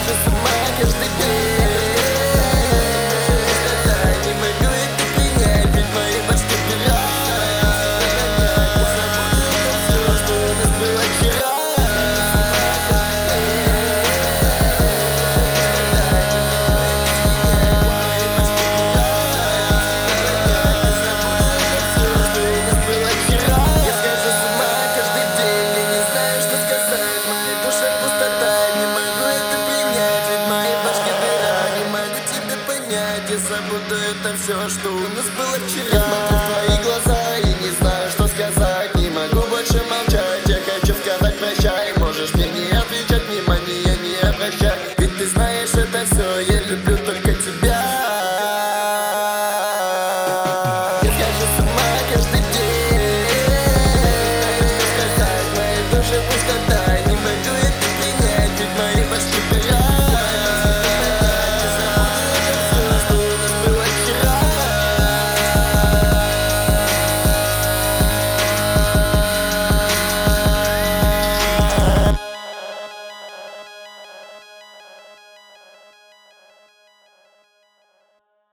схожу с ума каждый день. Не могу это принять, ведь мои башки пират. Все, что у нас было вчера. Я забуду это все, что у нас было вчера.